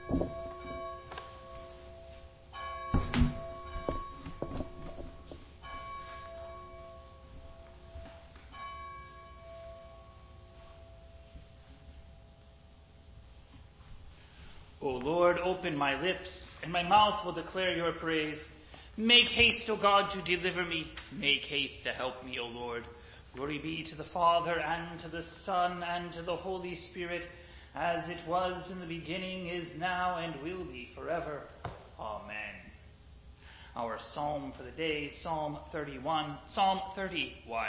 O Lord, open my lips, and my mouth will declare your praise. Make haste, O God, to deliver me. Make haste to help me, O Lord. Glory be to the Father, and to the Son, and to the Holy Spirit, as it was in the beginning, is now, and will be forever. Amen. Our psalm for the day, Psalm 31. Psalm 31.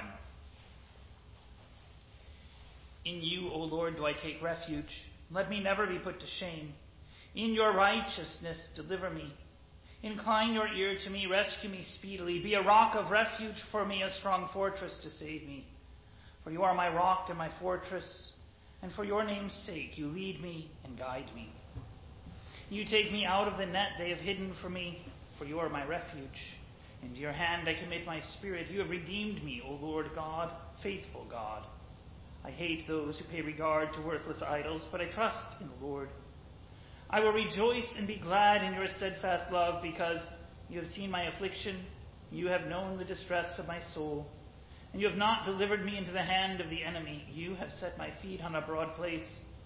In you, O Lord, do I take refuge. Let me never be put to shame. In your righteousness, deliver me. Incline your ear to me, rescue me speedily. Be a rock of refuge for me, a strong fortress to save me. For you are my rock and my fortress, and for your name's sake you lead me and guide me. You take me out of the net they have hidden for me, for you are my refuge. Into your hand I commit my spirit. You have redeemed me, O Lord God, faithful God. I hate those who pay regard to worthless idols, but I trust in the Lord. I will rejoice and be glad in your steadfast love, because you have seen my affliction, you have known the distress of my soul, and you have not delivered me into the hand of the enemy. You have set my feet on a broad place.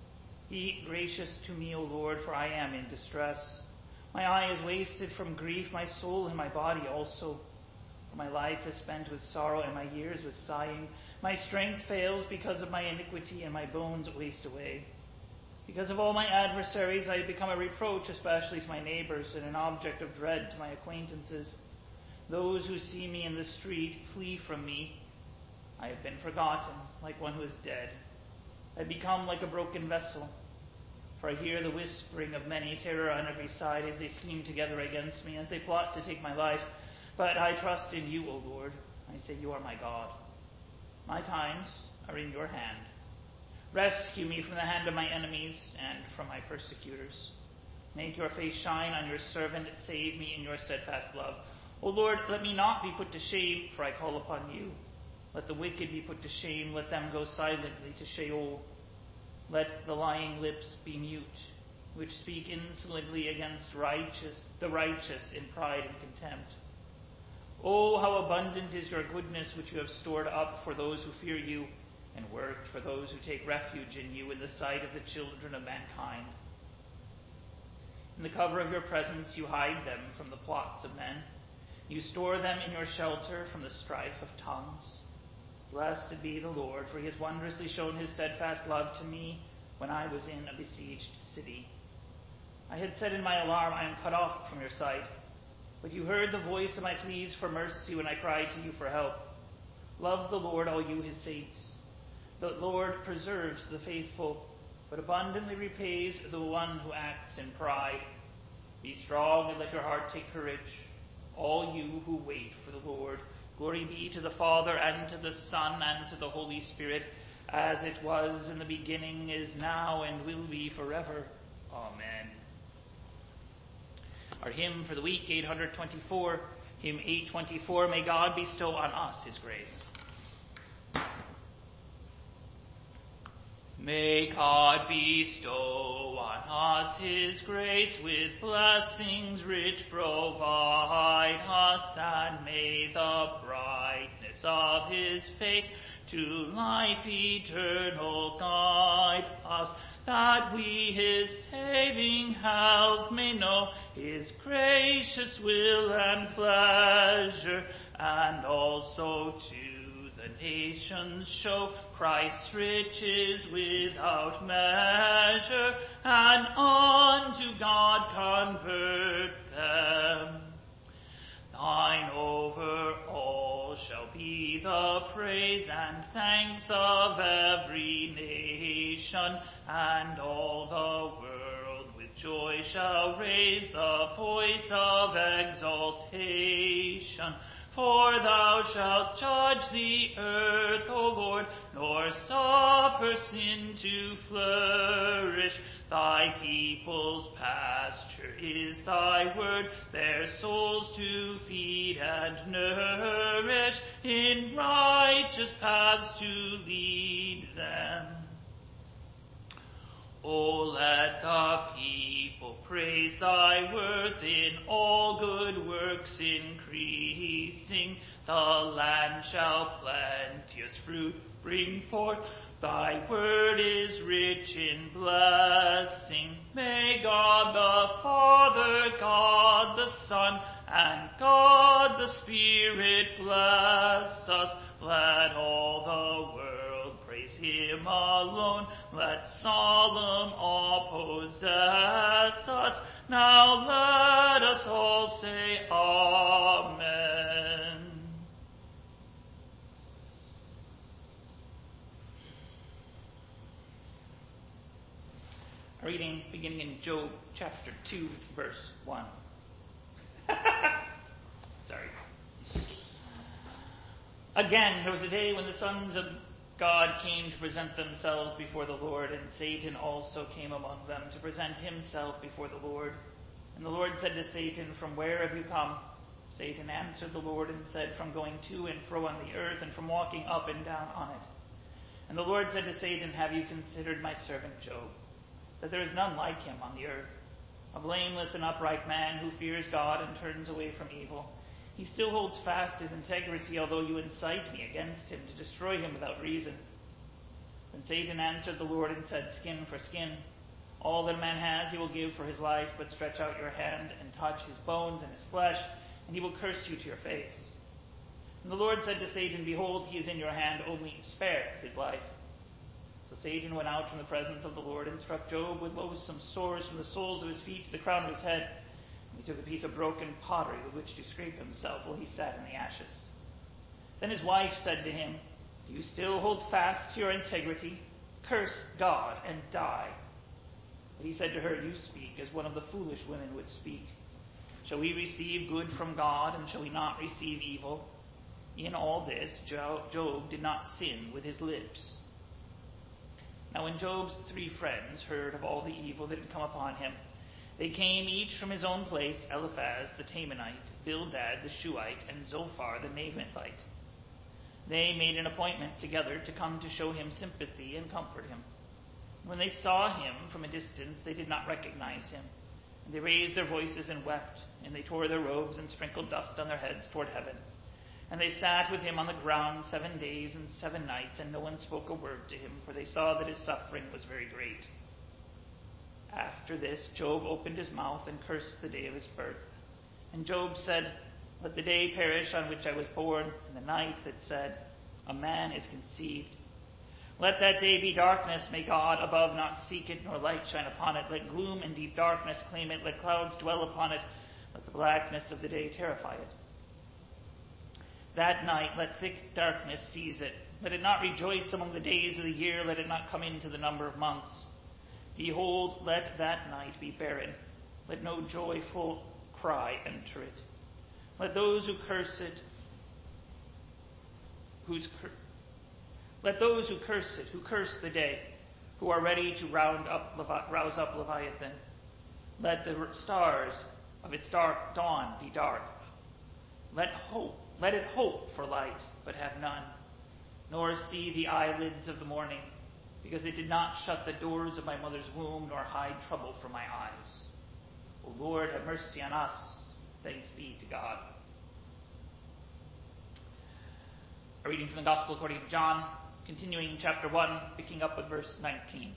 Be gracious to me, O Lord, for I am in distress. My eye is wasted from grief, my soul and my body also. For my life is spent with sorrow, and my years with sighing. My strength fails because of my iniquity, and my bones waste away. Because of all my adversaries, I have become a reproach, especially to my neighbors, and an object of dread to my acquaintances. Those who see me in the street flee from me. I have been forgotten, like one who is dead. I have become like a broken vessel. For I hear the whispering of many, terror on every side, as they scheme together against me, as they plot to take my life. But I trust in you, O Lord. I say, you are my God. My times are in your hand. Rescue me from the hand of my enemies and from my persecutors. Make your face shine on your servant. Save me in your steadfast love. O Lord, let me not be put to shame, for I call upon you. Let the wicked be put to shame. Let them go silently to Sheol. Let the lying lips be mute, which speak insolently against the righteous in pride and contempt. Oh, how abundant is your goodness, which you have stored up for those who fear you, and worked for those who take refuge in you in the sight of the children of mankind. In the cover of your presence you hide them from the plots of men. You store them in your shelter from the strife of tongues. Blessed be the Lord, for he has wondrously shown his steadfast love to me when I was in a besieged city. I had said in my alarm, I am cut off from your sight. But you heard the voice of my pleas for mercy when I cried to you for help. Love the Lord, all you his saints. The Lord preserves the faithful, but abundantly repays the one who acts in pride. Be strong and let your heart take courage, all you who wait for the Lord. Glory be to the Father, and to the Son, and to the Holy Spirit, as it was in the beginning, is now, and will be forever. Amen. Our hymn for the week, 824, hymn 824, May God bestow on us his grace. May God bestow on us his grace, with blessings rich provide us, and may the brightness of his face to life eternal guide us, that we his saving health may know, his gracious will and pleasure, and also to the nations show Christ's riches without measure, and unto God convert them. Thine over all shall be the praise and thanks of every nation, and all the world with joy shall raise the voice of exaltation. For thou shalt judge the earth, O Lord, nor suffer sin to flourish. Thy people's pasture is thy word, their souls to feed and nourish, in righteous paths to lead them. O let the people praise thy worth in all good works increasing. The land shall plenteous fruit bring forth. Thy word is rich in blessing. May God the Father, God the Son, and God the Spirit bless us. Let all the world praise him alone. Let solemn awe possess us. Now let us all say Amen. A reading beginning in Job chapter 2, verse 1. Sorry. Again, there was a day when the sons of God came to present themselves before the Lord, and Satan also came among them to present himself before the Lord. And the Lord said to Satan, "From where have you come?" Satan answered the Lord and said, "From going to and fro on the earth, and from walking up and down on it." And the Lord said to Satan, "Have you considered my servant Job, that there is none like him on the earth, a blameless and upright man who fears God and turns away from evil? He still holds fast his integrity, although you incite me against him to destroy him without reason." Then Satan answered the Lord and said, "Skin for skin. All that a man has he will give for his life, but stretch out your hand and touch his bones and his flesh, and he will curse you to your face." And the Lord said to Satan, "Behold, he is in your hand, only spare his life." So Satan went out from the presence of the Lord and struck Job with loathsome sores from the soles of his feet to the crown of his head. And he took a piece of broken pottery with which to scrape himself while he sat in the ashes. Then his wife said to him, "Do you still hold fast to your integrity? Curse God and die." But he said to her, "You speak as one of the foolish women would speak. Shall we receive good from God, and shall we not receive evil?" In all this, Job did not sin with his lips. Now when Job's 3 friends heard of all the evil that had come upon him, they came each from his own place: Eliphaz the Temanite, Bildad the Shuhite, and Zophar the Naamathite. They made an appointment together to come to show him sympathy and comfort him. When they saw him from a distance, they did not recognize him. And they raised their voices and wept, and they tore their robes and sprinkled dust on their heads toward heaven. And they sat with him on the ground 7 days and 7 nights, and no one spoke a word to him, for they saw that his suffering was very great. After this, Job opened his mouth and cursed the day of his birth. And Job said, "Let the day perish on which I was born, and the night that said, a man is conceived. Let that day be darkness. May God above not seek it, nor light shine upon it. Let gloom and deep darkness claim it. Let clouds dwell upon it. Let the blackness of the day terrify it. That night let thick darkness seize it. Let it not rejoice among the days of the year. Let it not come into the number of months. Behold, let that night be barren. Let no joyful cry enter it. Let those who curse it, who curse the day, who are ready to rouse up Leviathan. Let the stars of its dark dawn be dark. Let it hope for light, but have none, nor see the eyelids of the morning, because it did not shut the doors of my mother's womb, nor hide trouble from my eyes. O Lord, have mercy on us. Thanks be to God. A reading from the Gospel according to John, continuing in chapter 1, picking up with verse 19.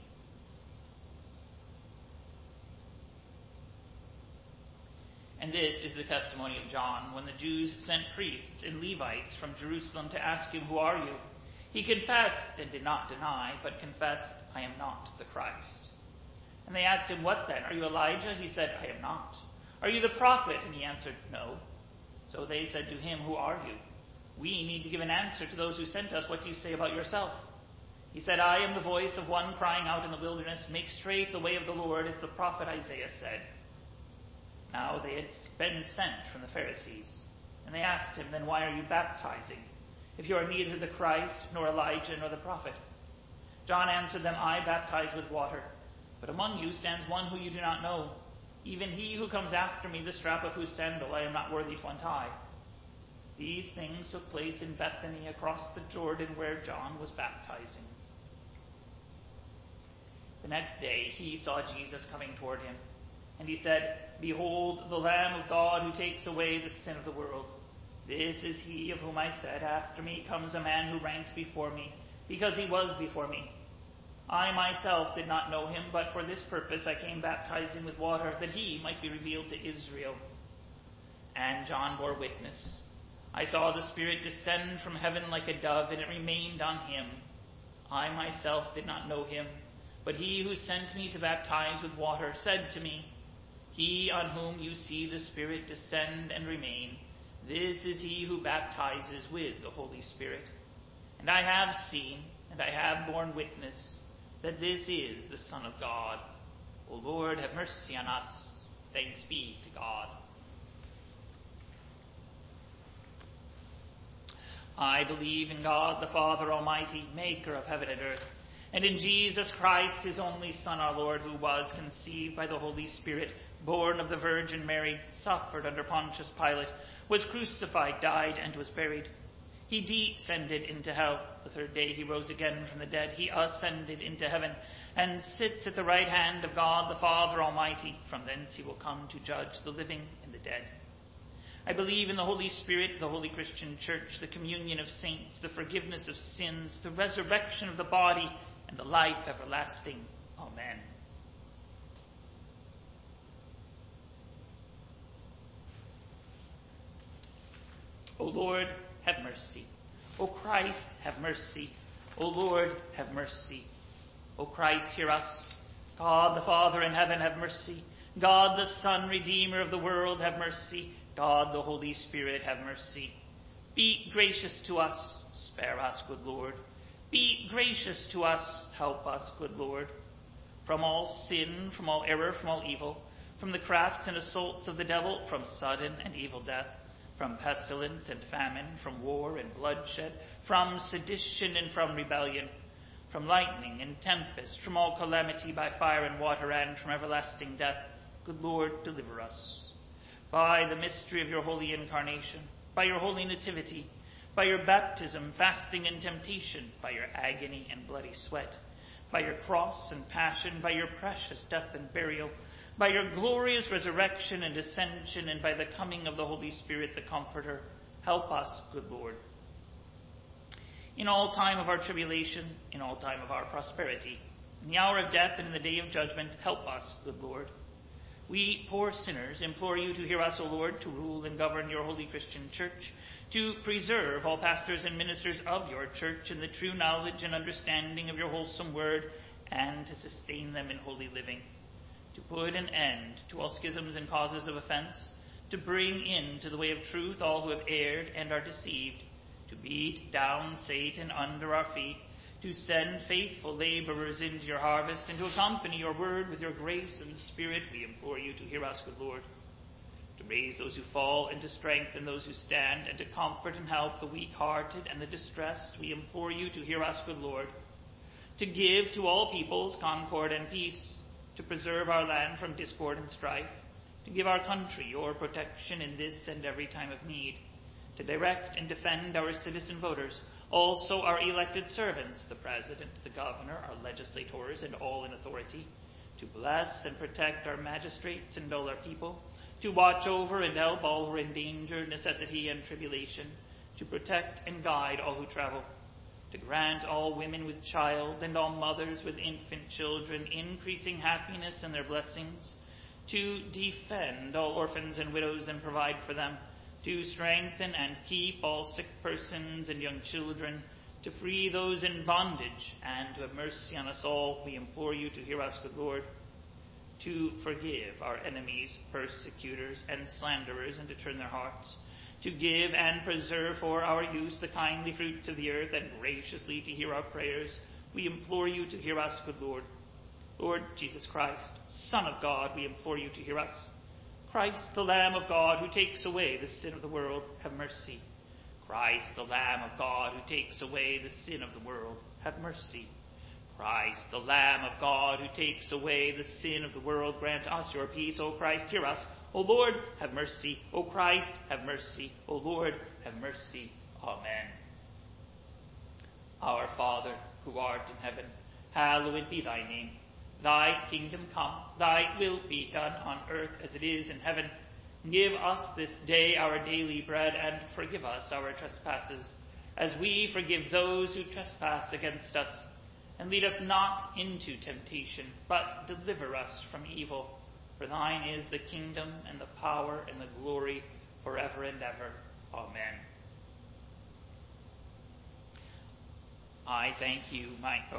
And this is the testimony of John, when the Jews sent priests and Levites from Jerusalem to ask him, "Who are you?" He confessed and did not deny, but confessed, "I am not the Christ." And they asked him, "What then? Are you Elijah?" He said, "I am not." "Are you the prophet?" And he answered, "No." So they said to him, "Who are you? We need to give an answer to those who sent us. What do you say about yourself?" He said, "I am the voice of one crying out in the wilderness, 'Make straight the way of the Lord,' as the prophet Isaiah said." Now they had been sent from the Pharisees. And they asked him, "Then why are you baptizing, if you are neither the Christ, nor Elijah, nor the prophet?" John answered them, "I baptize with water, but among you stands one who you do not know, even he who comes after me, the strap of whose sandal I am not worthy to untie." These things took place in Bethany across the Jordan, where John was baptizing. The next day he saw Jesus coming toward him, And he said, Behold, the Lamb of God who takes away the sin of the world. This is he of whom I said, After me comes a man who ranks before me, because he was before me. I myself did not know him, but for this purpose I came baptizing with water, that he might be revealed to Israel. And John bore witness. I saw the Spirit descend from heaven like a dove, and it remained on him. I myself did not know him, but he who sent me to baptize with water said to me, He on whom you see the Spirit descend and remain, this is he who baptizes with the Holy Spirit. And I have seen, and I have borne witness, that this is the Son of God. O Lord, have mercy on us. Thanks be to God. I believe in God, the Father Almighty, maker of heaven and earth, and in Jesus Christ, his only Son, our Lord, who was conceived by the Holy Spirit, born of the Virgin Mary, suffered under Pontius Pilate, was crucified, died, and was buried. He descended into hell. The third day he rose again from the dead. He ascended into heaven and sits at the right hand of God, the Father Almighty. From thence he will come to judge the living and the dead. I believe in the Holy Spirit, the holy Christian Church, the communion of saints, the forgiveness of sins, the resurrection of the body, and the life everlasting. Amen. O Lord, have mercy. O Christ, have mercy. O Lord, have mercy. O Christ, hear us. God the Father in heaven, have mercy. God the Son, Redeemer of the world, have mercy. God the Holy Spirit, have mercy. Be gracious to us. Spare us, good Lord. Be gracious to us. Help us, good Lord. From all sin, from all error, from all evil, from the crafts and assaults of the devil, from sudden and evil death, from pestilence and famine, from war and bloodshed, from sedition and from rebellion, from lightning and tempest, from all calamity by fire and water, and from everlasting death, good Lord, deliver us. By the mystery of your holy incarnation, by your holy nativity, by your baptism, fasting, and temptation, by your agony and bloody sweat, by your cross and passion, by your precious death and burial, by your glorious resurrection and ascension, and by the coming of the Holy Spirit, the Comforter, help us, good Lord. In all time of our tribulation, in all time of our prosperity, in the hour of death and in the day of judgment, help us, good Lord. We, poor sinners, implore you to hear us, O Lord, to rule and govern your holy Christian church, to preserve all pastors and ministers of your church in the true knowledge and understanding of your wholesome word, and to sustain them in holy living, to put an end to all schisms and causes of offense, to bring into the way of truth all who have erred and are deceived, to beat down Satan under our feet, to send faithful laborers into your harvest, and to accompany your word with your grace and spirit, we implore you to hear us, good Lord. To raise those who fall and to strengthen those who stand, and to comfort and help the weak-hearted and the distressed, we implore you to hear us, good Lord. To give to all peoples concord and peace, to preserve our land from discord and strife, to give our country your protection in this and every time of need, to direct and defend our citizen voters, also our elected servants, the President, the Governor, our legislators, and all in authority, to bless and protect our magistrates and all our people, to watch over and help all who are in danger, necessity, and tribulation, to protect and guide all who travel, to grant all women with child and all mothers with infant children increasing happiness and their blessings, to defend all orphans and widows and provide for them, to strengthen and keep all sick persons and young children, to free those in bondage, and to have mercy on us all, we implore you to hear us, good Lord. To forgive our enemies, persecutors, and slanderers, and to turn their hearts, to give and preserve for our use the kindly fruits of the earth, and graciously to hear our prayers, we implore you to hear us, good Lord. Lord Jesus Christ, Son of God, we implore you to hear us. Christ, the Lamb of God, who takes away the sin of the world, have mercy. Christ, the Lamb of God, who takes away the sin of the world, have mercy. Christ, the Lamb of God, who takes away the sin of the world, grant us your peace. O Christ, hear us. O Lord, have mercy. O Christ, have mercy. O Lord, have mercy. Amen. Our Father, who art in heaven, hallowed be thy name. Thy kingdom come, thy will be done on earth as it is in heaven. Give us this day our daily bread, and forgive us our trespasses, as we forgive those who trespass against us. And lead us not into temptation, but deliver us from evil. For thine is the kingdom, and the power, and the glory, forever and ever. Amen. I thank you,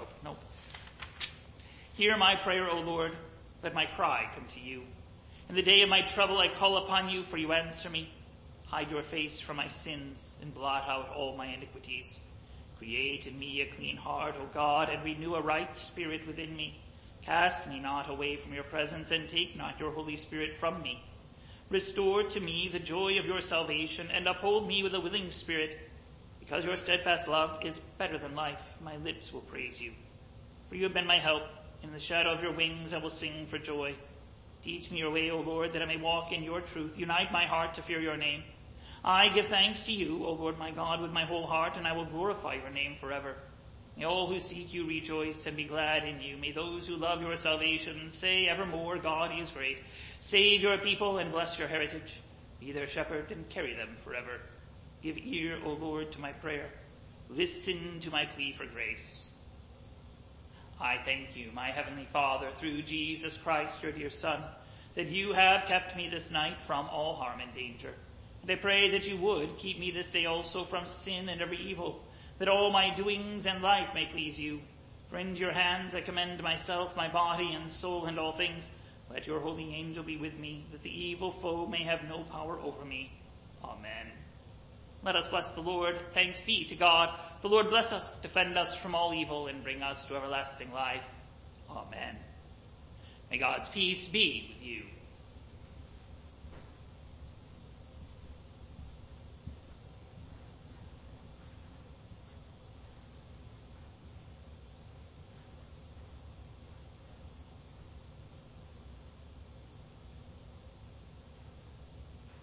Hear my prayer, O Lord. Let my cry come to you. In the day of my trouble I call upon you, for you answer me. Hide your face from my sins, and blot out all my iniquities. Create in me a clean heart, O God, and renew a right spirit within me. Cast me not away from your presence, and take not your Holy Spirit from me. Restore to me the joy of your salvation, and uphold me with a willing spirit. Because your steadfast love is better than life, my lips will praise you. For you have been my help. In the shadow of your wings I will sing for joy. Teach me your way, O Lord, that I may walk in your truth. Unite my heart to fear your name. I give thanks to you, O Lord my God, with my whole heart, and I will glorify your name forever. May all who seek you rejoice and be glad in you. May those who love your salvation say evermore, God is great. Save your people and bless your heritage. Be their shepherd and carry them forever. Give ear, O Lord, to my prayer. Listen to my plea for grace. I thank you, my heavenly Father, through Jesus Christ, your dear Son, that you have kept me this night from all harm and danger. And I pray that you would keep me this day also from sin and every evil, that all my doings and life may please you. For into your hands I commend myself, my body and soul, and all things. Let your holy angel be with me, that the evil foe may have no power over me. Amen. Let us bless the Lord. Thanks be to God. The Lord bless us, defend us from all evil, and bring us to everlasting life. Amen. May God's peace be with you.